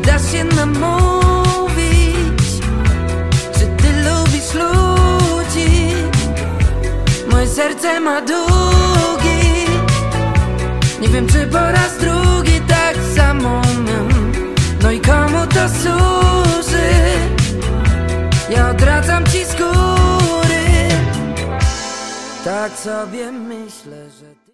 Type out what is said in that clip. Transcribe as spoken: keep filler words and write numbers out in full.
dasz się namówić, że ty lubisz ludzi. Moje serce ma długi, nie wiem czy po raz drugi tak samo miałem. No i komu to służy? Ja odradzam ci skóry. Tak sobie myślę, że ty...